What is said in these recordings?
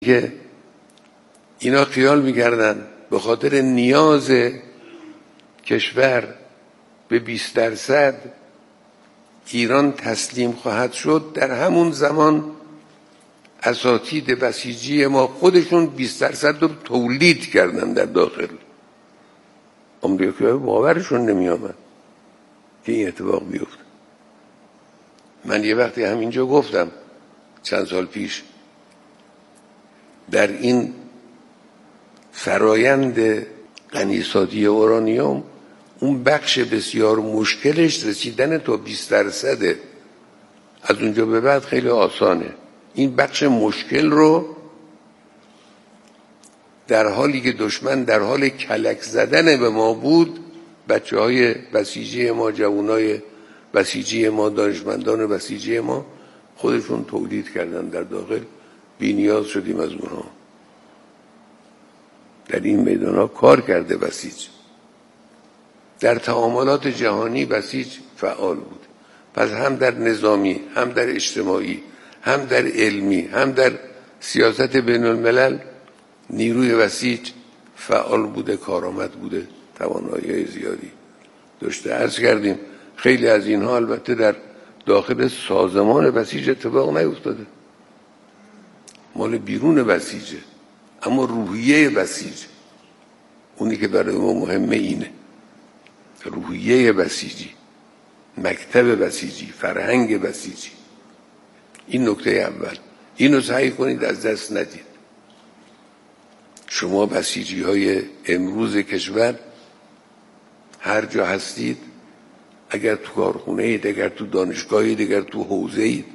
که اینا خیال می‌کردن به خاطر نیاز کشور به 20% ایران تسلیم خواهد شد. در همون زمان اساتید بسیجی ما خودشون 20% رو تولید کردن در داخل. آمریکایی‌ها باورشون نمی آمد که این اتفاق بیفته. من یه وقتی همینجا گفتم چند سال پیش، در این فرایند غنیسازی اورانیوم اون بخش بسیار مشکلش رسیدن تا 20%. از اونجا به بعد خیلی آسانه. این بخش مشکل رو در حالی که دشمن در حال کلک زدن به ما بود، بچه‌های بسیجی ما، جوانای بسیجی ما، دانشمندان بسیجی ما خودشون تولید کردن در داخل. بی نیاز شدیم از اونها. در این میدان‌ها کار کرده بسیج. در تعاملات جهانی بسیج فعال بود. پس هم در نظامی، هم در اجتماعی، هم در علمی، هم در سیاست بین الملل نیروی بسیج فعال بوده، کارآمد بوده، توانایی زیادی داشته. عرض کردیم خیلی از اینها البته در داخل سازمان بسیج اتفاق نیفتاده، مال بیرون بسیجه، اما روحیه بسیج اونی که برای ما مهمه اینه. روحیه بسیجی، مکتب بسیجی، فرهنگ بسیجی. این نکته اول. اینو سعی کنید از دست ندید. شما بسیجی های امروز کشور هر جا هستید، اگر تو کارخونه اید، اگر تو دانشگاه اید، اگر تو حوزه اید،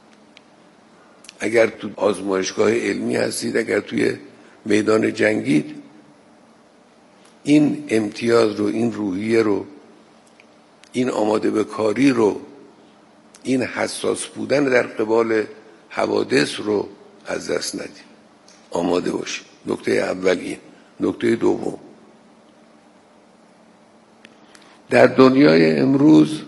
اگر تو آزمایشگاه علمی هستید، اگر توی میدان جنگید، این امتیاز رو، این روحیه رو، این آماده به کاری رو، این حساس بودن در قبال حوادث رو از دست ندید. آماده باشید. نکته اول این. نکته دوم، در دنیای امروز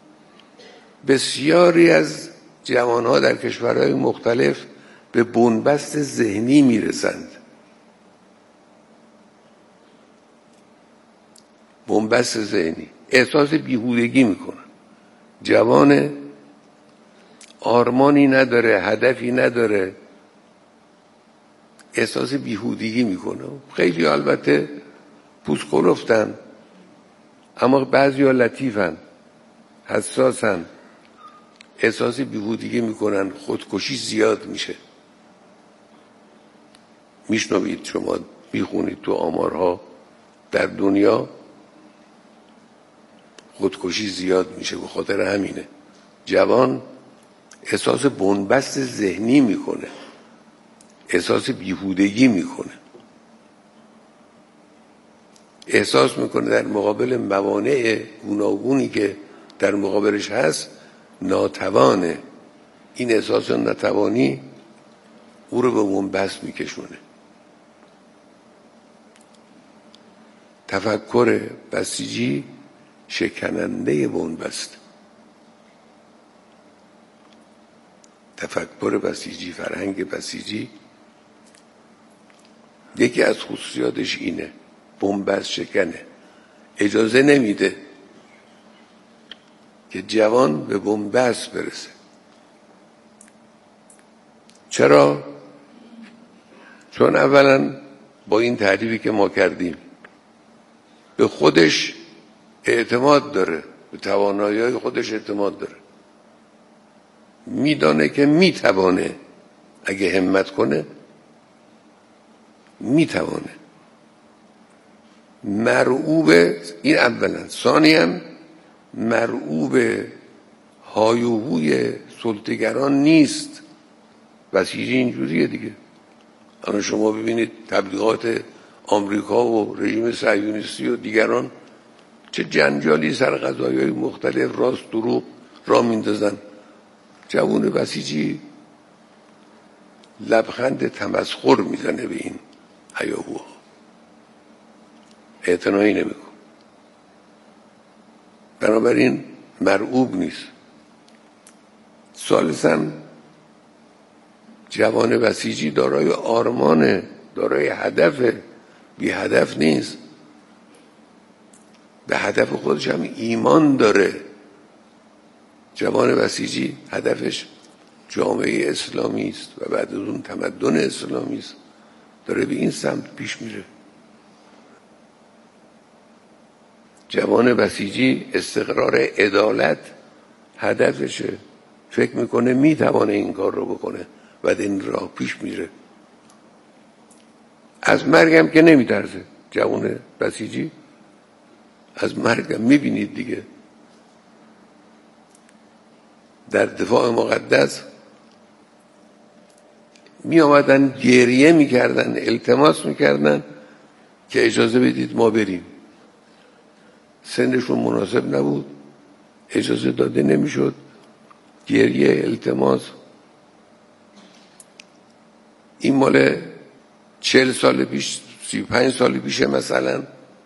بسیاری از جوانها در کشورهای مختلف به بنبست ذهنی میرسند. بنبست ذهنی، احساس بیهودگی میکنن. جوان آرمانی نداره، هدفی نداره، احساس بیهودگی میکنه. خیلی البته پوست کلفتن، اما بعضی ها لطیفن، حساسن، احساس بیهودگی میکنن، خودکشی زیاد میشه. میشنوید شما، میخونید تو آمارها، در دنیا خودکشی زیاد میشه. به خاطر همینه جوان احساس بنبست ذهنی میکنه، احساس بیهودگی میکنه، احساس میکنه در مقابل موانع گوناگونی که در مقابلش هست ناتوانه. این احساس ناتوانی او رو به بنبست میکشونه. تفکر بسیجی شکننده بنبست. تفکر بسیجی، فرهنگ بسیجی یکی از خصوصیاتش اینه، بنبست شکنه. اجازه نمیده که جوان به بنبست برسه. چرا؟ چون اولا با این تعریفی که ما کردیم به خودش اعتماد داره، به توانایی‌های خودش اعتماد داره، میدانه که میتوانه، اگه همت کنه میتوانه. مرعوب، این اولا. ثانیاً مرعوب های و هوی سلطه‌گران نیست. بسیجی اینجوریه دیگه. الان شما ببینید تبلیغات آمریکا و رژیم صهیونیستی و دیگران چه جنجالی سر قضایای مختلف راست دروغ را میندازن. جوون بسیجی لبخند تمسخر میزنه به این هیاهوها، اعتنایی نمیکن. بنابراین مرعوب نیست. ثالثاً جوان بسیجی دارای آرمانه، دارای هدفه، بی هدف نیست، به هدف خودش هم ایمان داره. جوان بسیجی هدفش جامعه اسلامی است و بعد از اون تمدن اسلامی است، داره به این سمت پیش میره. جوان بسیجی استقرار عدالت هدفشه، فکر میکنه میتوانه این کار رو بکنه و این راه پیش میره. از مرگم که نمیترسه جوان بسیجی، از مرگم میبینید دیگه، در دفاع مقدس می آمدن گریه میکردن، التماس میکردن که اجازه بدید ما بریم. سنشون مناسب نبود، اجازه داده نمیشد، گریه، التماس. این مال 40 سال پیش، 35 سال پیشه مثلا.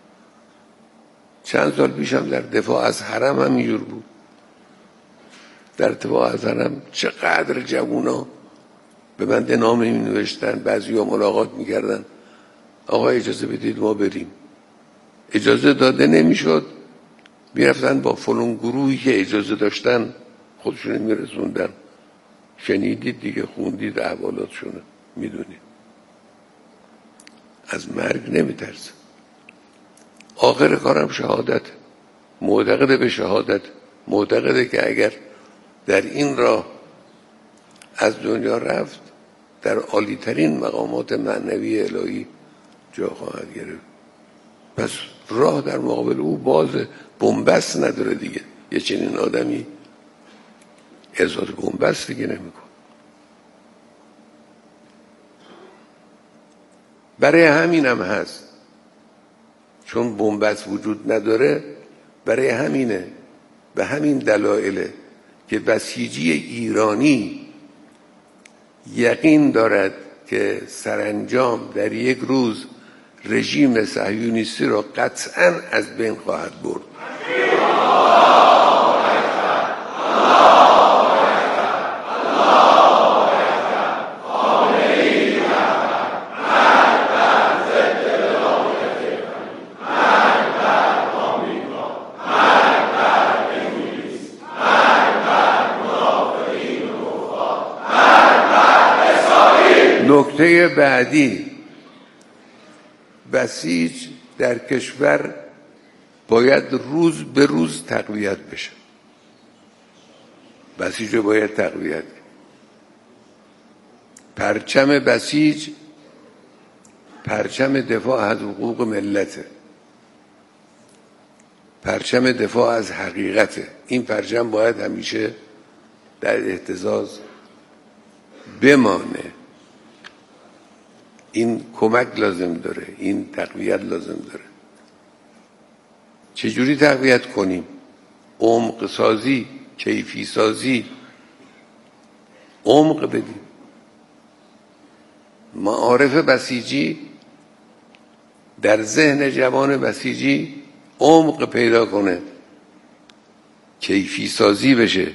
چند سال پیش هم در دفاع از حرم هم اینجور بود. در دفاع از حرم چقدر جوونا به بنده نامه می نوشتن، بعضی ها ملاقات می کردن، آقا اجازه بدید ما بریم. اجازه داده نمیشد، می رفتن با فلان گروهی که اجازه داشتن خودشون می رسوندن. شنیدید دیگه، خوندید احوالاتشونه، می دونید. از مرگ نمی ترسه. آخر کارم شهادت، معتقده به شهادت، معتقده که اگر در این راه از دنیا رفت در عالی‌ترین مقامات معنوی الهی جا خواهد گرفت. پس راه در مقابل او باز، بنبست نداره دیگه. یه چنین آدمی احساس بنبست دیگه نمی‌کنه. برای همین هم هست، چون بنبست وجود نداره، برای همینه، به همین دلایله که بسیجی ایرانی یقین دارد که سرانجام در یک روز رژیم صهیونیستی را قطعاً از بین خواهد برد. نکته بعدی، بسیج در کشور باید روز به روز تقویت بشه. بسیج رو باید تقویت. پرچم بسیج پرچم دفاع از حقوق ملته، پرچم دفاع از حقیقته. این پرچم باید همیشه در اهتزاز بمانه. این کمک لازم داره، این تقویت لازم داره. چجوری تقویت کنیم؟ عمق سازی، کیفی سازی، عمق بدیم. معارف بسیجی در ذهن جوان بسیجی عمق پیدا کنه، کیفی سازی بشه،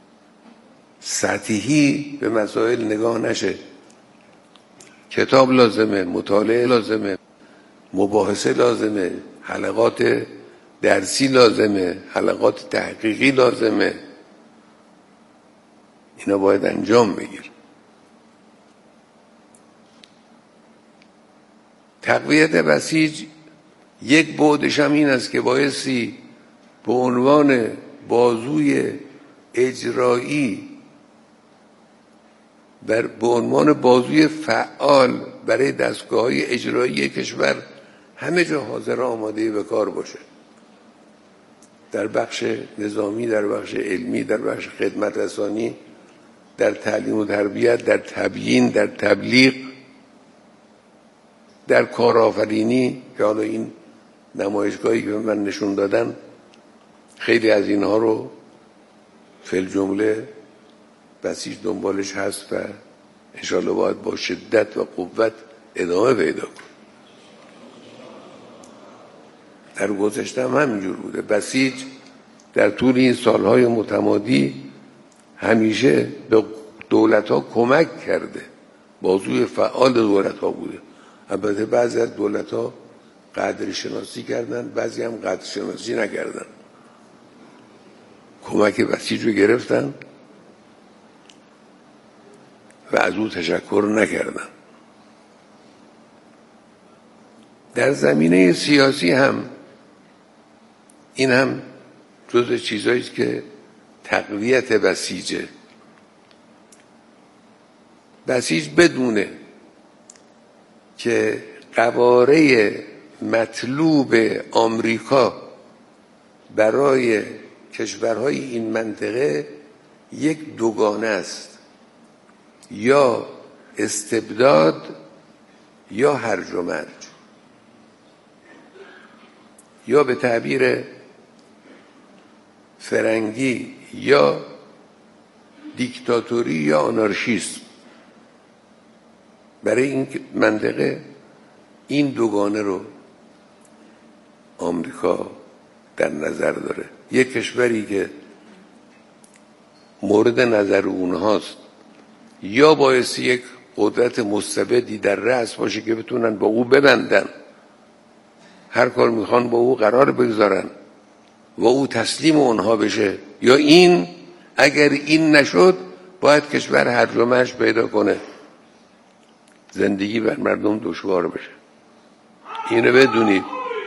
سطحی به مسائل نگاه نشه. کتاب لازمه، مطالعه لازمه، مباحثه لازمه، حلقات درسی لازمه، حلقات تحقیقی لازمه. اینا باید انجام بگیر. تقویت بسیج یک بعدش هم این است که بایستی به عنوان بازوی اجرایی، به عنوان بازوی فعال برای دستگاه‌های اجرایی کشور همه جا حاضر آماده به کار باشه. در بخش نظامی، در بخش علمی، در بخش خدمت رسانی، در تعلیم و تربیت، در تبیین، در تبلیغ، در کارآفرینی که حالا این نمایشگاهی که من نشون دادن خیلی از اینها رو فی الجمله بسیج دنبالش هست و انشاءالله باید با شدت و قوت ادامه پیدا کن. در گذشته هم همینجور بوده. بسیج در طول این سالهای متمادی همیشه به دولت‌ها کمک کرده. بازوی فعال دولت ها بوده. البته بعضی از دولت ها قدر شناسی کردن، بعضی هم قدر شناسی نکردن، کمک بسیج رو گرفتن و از او تشکر نکردن. در زمینه سیاسی هم این هم جزء چیزایی است که تقویت بسیجه. بسیج بدونه که قواره مطلوب آمریکا برای کشورهای این منطقه یک دوگانه است، یا استبداد یا هرج و مرج، یا به تعبیر فرنگی یا دیکتاتوری یا آنارشیسم. برای این منطقه این دوگانه رو آمریکا در نظر داره. یک کشوری که مورد نظر اونهاست یا باعث یک قدرت مستبدی در رأس باشه که بتونن با او ببندن، هر کار میخوان با او قرار بگذارن و او تسلیم اونها بشه، یا این اگر این نشد باید کشور هرج و مرج پیدا کنه، زندگی بر مردم دشوار بشه. اینو بدونید.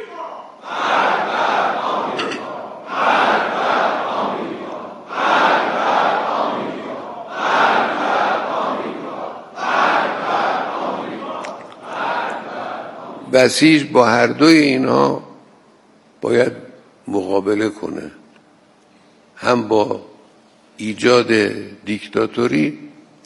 بسیج با هر دوی اینها باید مقابله کنه، هم با ایجاد دیکتاتوری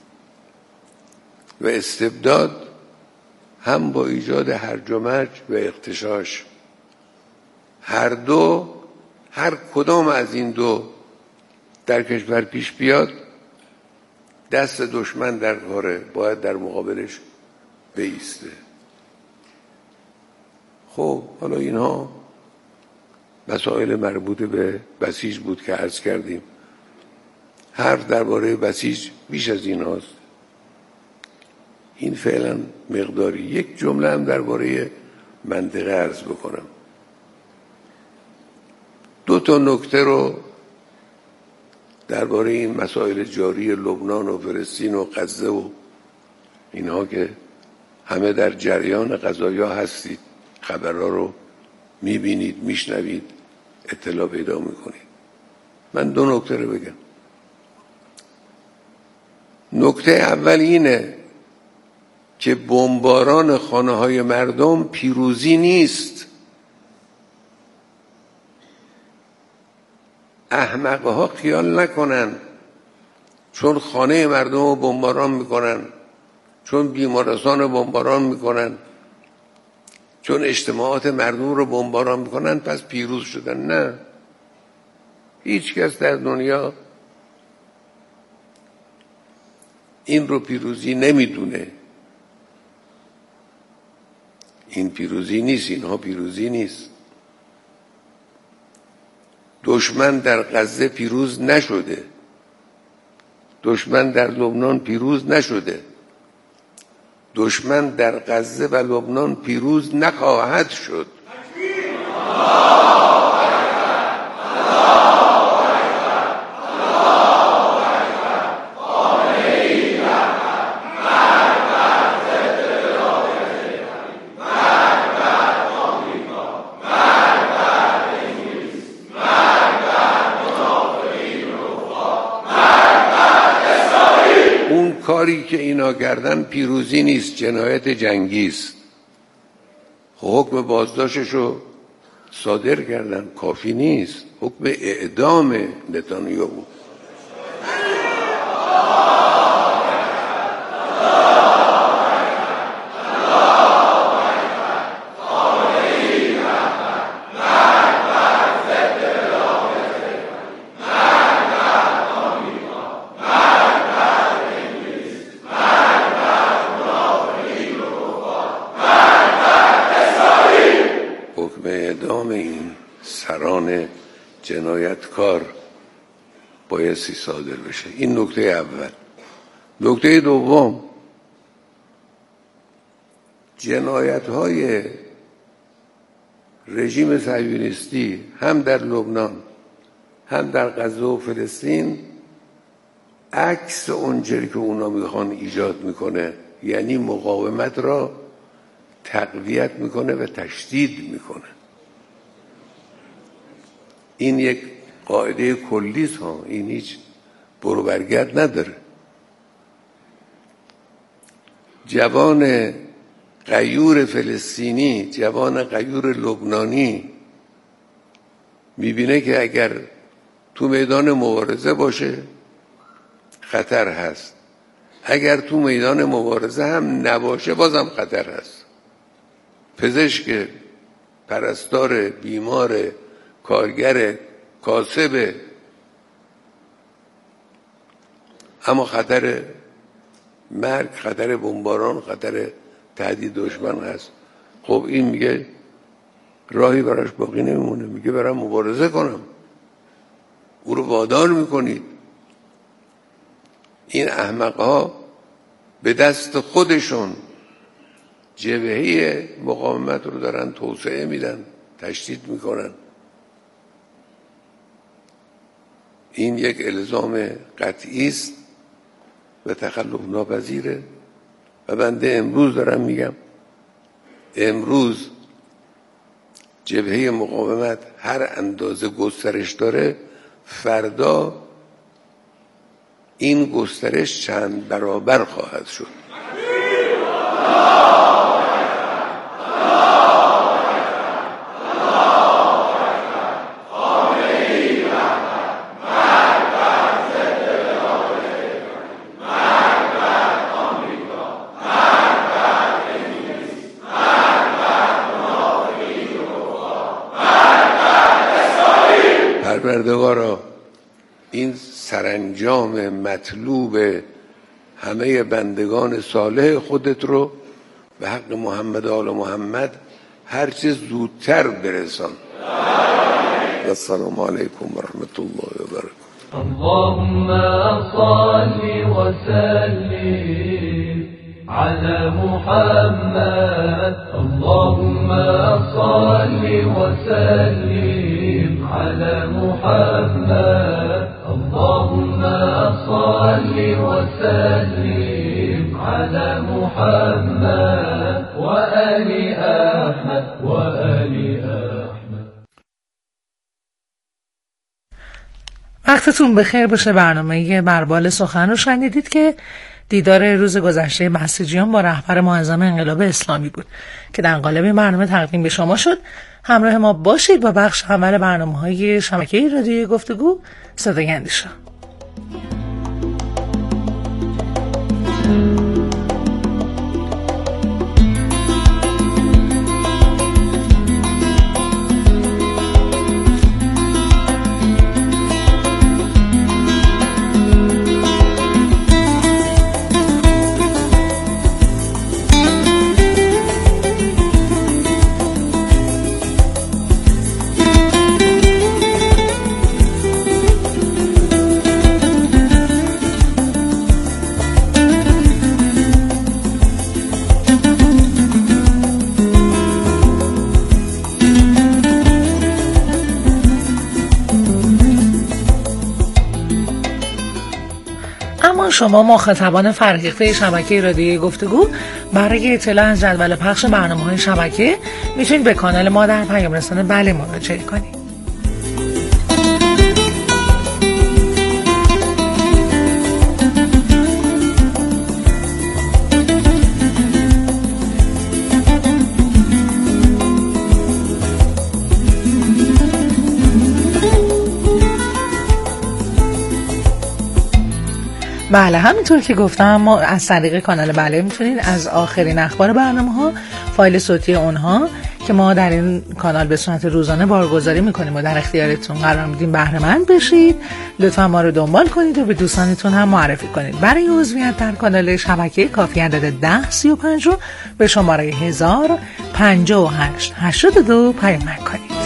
و استبداد، هم با ایجاد هرج و مرج و اغتشاش. هر کدام از این دو در کشور پیش بیاد، دست دشمن در کاره، باید در مقابلش بایسته. خب حالا اینها مسائل مربوط به بسیج بود که عرض کردیم. حرف درباره بسیج بیش از این هاست. این فعلا مقداری. یک جمله هم درباره منطقه عرض بکنم. 2 نکته رو درباره این مسائل جاری لبنان و فلسطین و غزه و اینها که همه در جریان قضایا هستید، خبرها رو میبینید، میشنوید، اطلاع پیدا میکنید. من 2 نکته رو بگم. نکته اول اینه که بمباران خانه های مردم پیروزی نیست. احمقه ها خیال نکنن چون خانه مردم رو بمباران میکنن، چون بیمارستان رو بمباران میکنن، چون اجتماعات مردم رو بمباران میکنن پس پیروز شدن. نه، هیچ کس در دنیا این رو پیروزی نمیدونه. این پیروزی نیست، اینها پیروزی نیست. دشمن در غزه پیروز نشده، دشمن در لبنان پیروز نشده، دشمن در غزه و لبنان پیروز نخواهد شد. کاری که اینا کردن پیروزی نیست، جنایت جنگی است. حکم بازداشتشو صادر کردن، کافی نیست. حکم اعدام نتانیاهو. اعدام این سران جنایتکار بایستی صادر بشه. این نکته اول. نکته دوم، جنایت‌های رژیم صهیونیستی هم در لبنان هم در غزه و فلسطین عکس اونجوری که اونا میخوان ایجاد میکنه، یعنی مقاومت را تقویت میکنه و تشدید میکنه. این یک قاعده کلی است ها، این هیچ برو برگرد نداره. جوان غیور فلسطینی، جوان غیور لبنانی میبینه که اگر تو میدان مبارزه باشه خطر هست، اگر تو میدان مبارزه هم نباشه بازم خطر هست. پزشک، پرستار، بیمار، کارگر، کاسب، اما خطر مرگ، خطر بمباران، خطر تهدید دشمن هست. خب این میگه راهی براش باقی نمیمونه، میگه برم مبارزه کنم. او رو وادار میکنید. این احمقها به دست خودشون جبهه مقاومت رو دارن توسعه میدن، تشدید میکنن. این یک الزام قطعی است و تخلف ناپذیره و بنده امروز دارم میگم، امروز جبهه مقاومت هر اندازه گسترش داره، فردا این گسترش چند برابر خواهد شد. پروردگارا این سرانجام مطلوب همه بندگان صالح خودت رو به حق محمد و آل محمد هرچه زودتر برسان. السلام علیکم و رحمت الله و برکاته. اللهم صل وسلم على محمد. اللهم صل وسلم على محمد. اللهم صل وسلم على محمد وآل أحمد وآل أحمد. وقتتون بخیر باشه. برنامه بربال سخن رو شنیدید که دیدار روز گذشته بسیجیان با رهبر معظم انقلاب اسلامی بود که در قالب این برنامه تقدیم به شما شد. همراه ما باشید با بخش اول برنامه‌های شبکه رادیوی گفتگو صدای اندیشه. شما مخاطبان فرهیخته شبکه رادیوی گفتگو برای اطلاع از جدول پخش برنامه‌های شبکه میتونید به کانال ما در پیام رسان بله مراجعه کنید. بله، همینطور که گفتم ما از طریق کانال بله میتونید از آخرین اخبار برنامه‌ها، فایل صوتی اونها که ما در این کانال به صورت روزانه بارگذاری میکنیم و در اختیارتون قرار میدیم بهره مند بشید. لطفا ما رو دنبال کنید و به دوستانتون هم معرفی کنید. برای عضویت در کانال شبکه کافی عدد 1035 رو به شماره 105882 پیام کنید.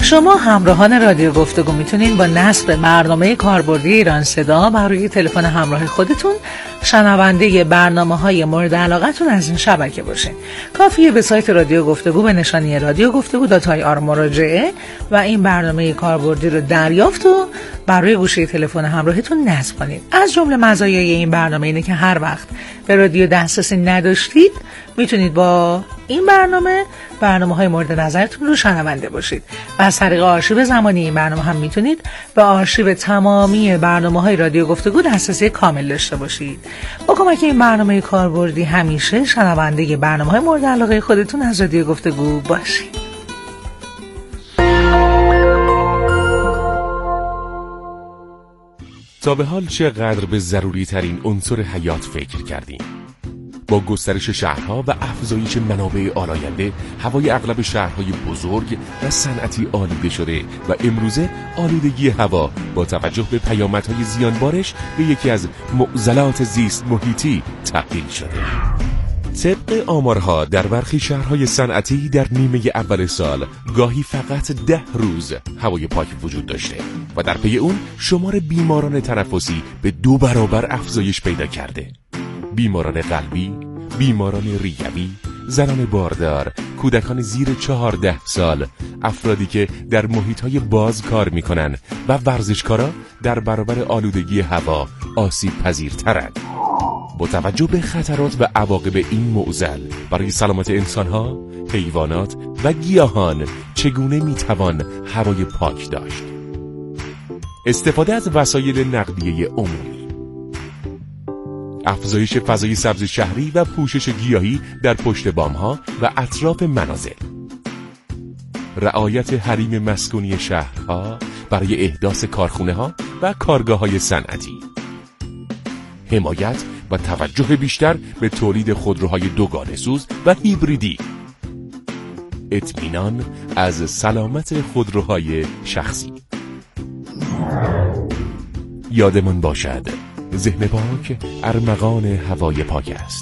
شما همراهان رادیو گفتگو میتونین با نصب برنامه کاربردی ایران صدا بر روی تلفن همراه خودتون شنونده برنامه‌های مورد علاقتون از این شبکه باشین. کافیه به سایت رادیو گفتگو به نشانی رادیو گفتگو.ir مراجعه و این برنامه کاربردی رو دریافت و بر روی گوشی تلفن همراهتون نصب کنید. از جمله مزایای این برنامه اینه که هر وقت به رادیو دسترسی نداشتید میتونید با این برنامه‌های مورد نظرتون رو شنونده باشید و از طریق آرشیو زمانی این برنامه هم میتونید به آرشیو تمامی برنامه‌های رادیو گفتگو دسترسی کامل داشته باشید. با کمک این برنامه کاربردی همیشه شنونده برنامه‌های مورد علاقه خودتون از رادیو گفتگو باشید. تا به حال چقدر به ضروری ترین عنصر حیات فکر کردیم؟ با گسترش شهرها و افزایش منابع آلاینده، هوای اغلب شهرهای بزرگ و صنعتی آلوده شده و امروزه آلودگی هوا با توجه به پیامدهای زیانبارش به یکی از معضلات زیست محیطی تبدیل شده. طبق آمارها در برخی شهرهای صنعتی در نیمه اول سال گاهی فقط 10 روز هوای پاک وجود داشته و در پی اون شمار بیماران تنفسی به 2 برابر افزایش پیدا کرده. بیماران قلبی، بیماران ریوی، زنان باردار، کودکان زیر 14 سال، افرادی که در محیط‌های باز کار می‌کنن و ورزشکارا در برابر آلودگی هوا آسیب پذیرترند. با توجه به خطرات و عواقب این معضل برای سلامت انسان‌ها، حیوانات و گیاهان چگونه می‌توان هوای پاک داشت؟ استفاده از وسایل نقلیه عمومی، افزایش فضای سبز شهری و پوشش گیاهی در پشت بام‌ها و اطراف منازل، رعایت حریم مسکونی شهرها برای احداث کارخانه‌ها و کارگاه‌های صنعتی، حمایت و توجه بیشتر به تولید خودروهای دوگانه سوز و هیبریدی، اطمینان از سلامت خودروهای شخصی. یادمان باشد ذهن پاک ارمغان هوای پاک است.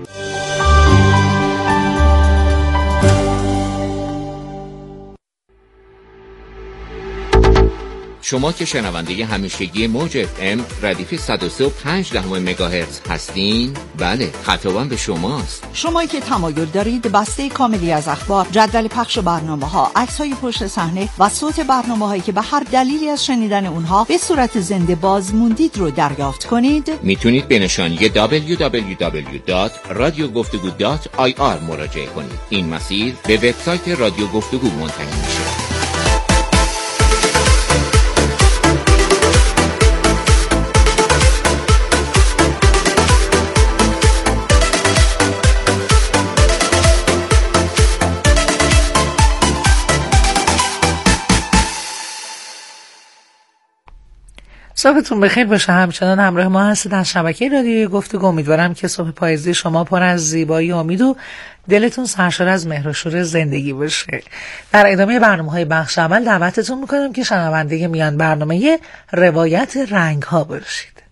شما که شنونده همیشگی موج FM ردیف 103.5 مگاهرتز هستین، بله خطابم به شماست. شمایی که تمایل دارید بسته کاملی از اخبار، جدول پخش برنامه‌ها، عکس‌های پشت صحنه و صوت برنامه‌هایی که به هر دلیلی از شنیدن اونها به صورت زنده باز موندید رو دریافت کنید، میتونید به نشانی www.radiogoftegu.ir مراجعه کنید. این مسیر به وبسایت رادیو گفتگو منتهی میشه. صبحتون بخیر باشه. همچنان همراه ما هستید از شبکه رادیوی گفتگو. امیدوارم که صبح پاییزی شما پر از زیبایی و امید و دلتون سرشار از مهر و شور زندگی باشه. در ادامه برنامه‌های بخش اول دعوتتون میکنم که شنونده میان برنامه روایت رنگ ها باشید.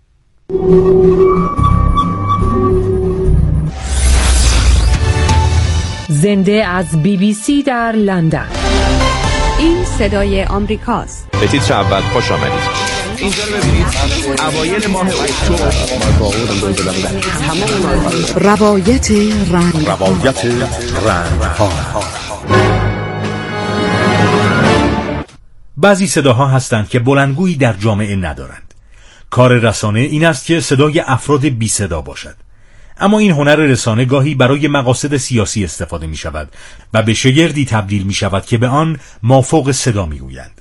زنده از BBC در لندن. این صدای آمریکاست. به تیتر اول خوش آمدید. اینجا رو ببینید، اوایل ماه اکتبر روایت رنگ ها. بعضی صداها هستند که بلندگویی در جامعه ندارند. کار رسانه این است که صدای افراد بی صدا باشد. اما این هنر رسانه گاهی برای مقاصد سیاسی استفاده می شود و به شگردی تبدیل می شود که به آن مافوق صدا می گویند.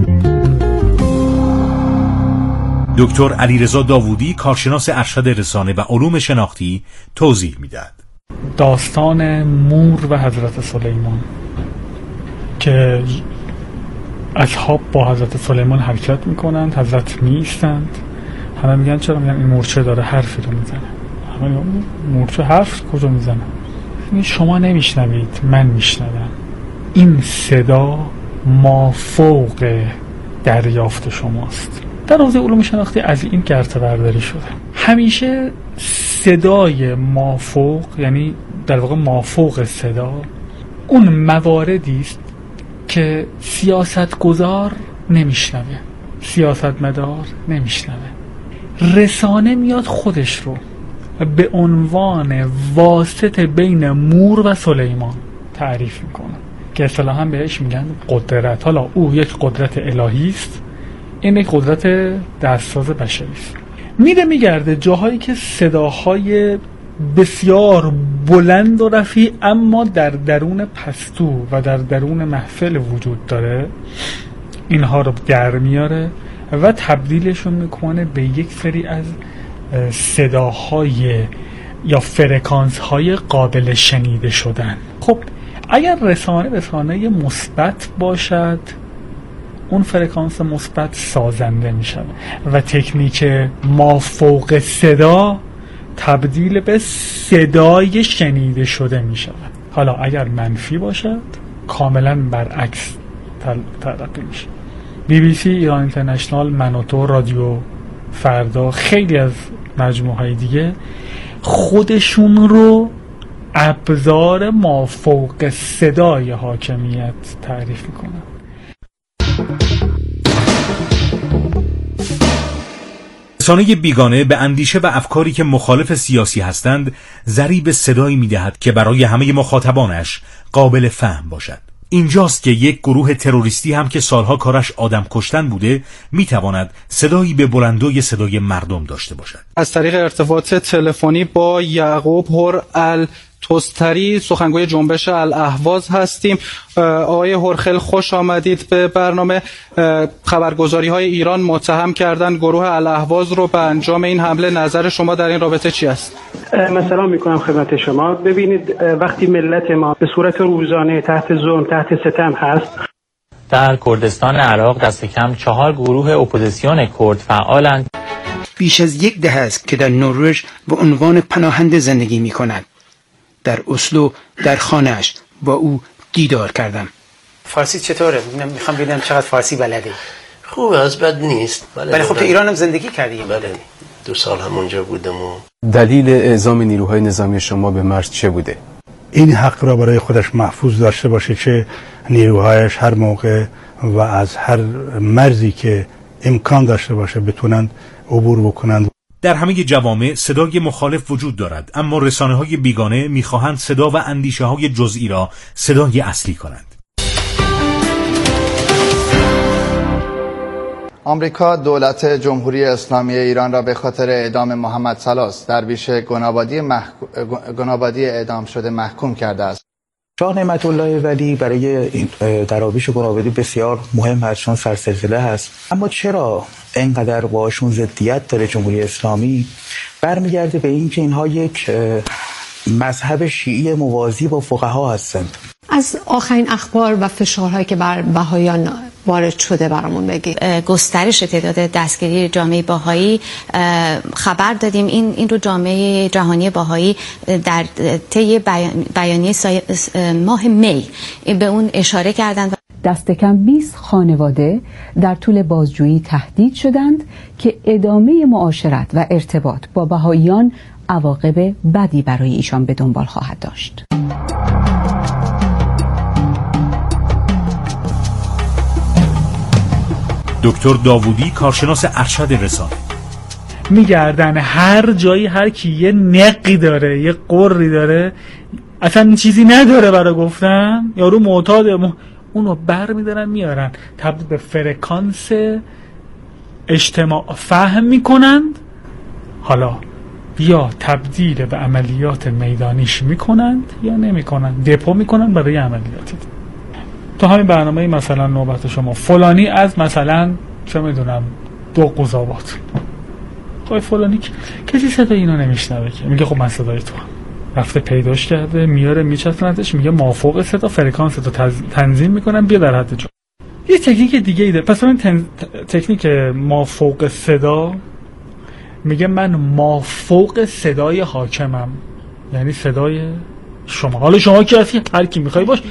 دکتر علیرضا داوودی، کارشناس ارشد رسانه و علوم شناختی، توضیح می‌دهد. داستان مور و حضرت سلیمان که اصحاب با حضرت سلیمان حرکت میکنند، حضرت میایستند، همه میگن چرا؟ میگن این مورچه داره حرفی رو میزنه. همه میگن مورچه حرف کجا میزنه؟ شما نمیشنوید، من میشنوم. این صدا مافوق دریافت شماست. در حوزه علوم شناختی از این گرته برداری شده. همیشه صدای مافوق، یعنی در واقع مافوق صدا، اون مواردی است که سیاستگزار نمیشنوه، سیاستمدار نمیشنوه. رسانه میاد خودش رو به عنوان واسط بین مور و سلیمان تعریف میکنه که اصطلاحاً بهش میگن قدرت. حالا او یک قدرت الهی است، این یک قدرت دستساز بشری است. میره میگرده جاهایی که صداهای بسیار بلند و رفیع اما در درون پستو و در درون محفل وجود داره، اینها رو در میاره و تبدیلشون میکنه به یک سری از صداهای یا فرکانس های قابل شنیده شدن. خب اگر رسانه مثبت باشد، اون فرکانس مثبت سازنده میشه و تکنیک مافوق صدا تبدیل به صدای شنیده شده میشه. حالا اگر منفی باشد کاملا برعکس تلقی میشه. BBC، ایران اینترنشنال، من و تو، رادیو فردا، خیلی از مجموعه های دیگه خودشون رو ابزار مافوق صدای حاکمیت تعریف میکنن. رسانه بیگانه به اندیشه و افکاری که مخالف سیاسی هستند ضریب صدایی میدهد که برای همه مخاطبانش قابل فهم باشد. اینجاست که یک گروه تروریستی هم که سالها کارش آدم کشتن بوده میتواند صدایی به بلندوی صدای مردم داشته باشد. از طریق ارتباط تلفنی با یعقوب هر التستری، سخنگوی جنبش الاهواز هستیم. آقای هرخل خوش آمدید به برنامه. خبرگزاری های ایران متهم کردن گروه الاهواز رو به انجام این حمله. نظر شما در این رابطه چی است؟ من سلام میکنم خدمت شما. ببینید، وقتی ملت ما به صورت روزانه تحت ظلم، تحت ستم هست، در کردستان عراق دست کم 4 گروه اپوزیسیون کرد فعالند. بیش از 1 دهه است که در نروژ به عنوان پناهنده زندگی می کند. در اسلو در خانه‌اش با او دیدار کردم. فارسی چطوره؟ میخوام ببینم چقدر فارسی بلدی. خوبه، از بد نیست. ولی خب تو ایران هم زندگی کردی. بله، 2 سال هم اونجا بودم. دلیل اعزام نیروهای نظامی شما به مرز چه بوده؟ این حق را برای خودش محفوظ داشته باشه که نیروهایش هر موقع و از هر مرزی که امکان داشته باشه بتونند عبور بکنند. در همه جوامع صدای مخالف وجود دارد، اما رسانه‌های بیگانه می‌خواهند صدا و اندیشه‌های جزئی را صدای اصلی کنند. آمریکا دولت جمهوری اسلامی ایران را به خاطر اعدام محمد سلاس درویش گنابادی اعدام شده محکوم کرده است. شاه نعمت الله ولی برای این درویش گنابادی بسیار مهم هست، چون سرسلسله هست. اما چرا اینقدر باشون ضدیت داره جمهوری اسلامی؟ برمیگرده به این که اینها یک مذهب شیعی موازی با فقها هستند. از آخرین اخبار و فشارهایی که بر بهائیان وارد شده برامون بگید. گسترش تعداد دستگیری جامعه بهایی خبر دادیم. این رو جامعه جهانی بهایی در طی بیانیه ماه می به اون اشاره کردند. دست کم 20 خانواده در طول بازجویی تهدید شدند که ادامه معاشرت و ارتباط با بهائیان عواقب بدی برای ایشان به دنبال خواهد داشت. دکتر داوودی، کارشناس ارشد رسانه: میگردن هر جایی هر کی یه نقی داره، یه قری داره، اصلا چیزی نداره برای گفتن، یارو معتاده، اونو بر میدارن میارن تبدیل به فرکانس اجتماع فهم میکنند. حالا یا تبدیل به عملیات میدانیش میکنند یا نمیکنند، دپو میکنند برای عملیاتی. تو همین برنامه مثلا نوبت شما فلانی از مثلا چه میدونم 2 قضاوت، خب فلانی کسی صدای اینا نمیشنوه که میگه خب من صدای تو هم. رفته پیداش کرده، میاره میچسبندش، میگه مافوق صدا، فرکانس تو تنظیم میکنن بیا در حد جا. یه تکنیک دیگه ایده. پس این تکنیک مافوق صدا میگه من مافوق صدای حاکمم، یعنی صدای شما. حالا شما کی هستی؟ هر کی میخوای باش،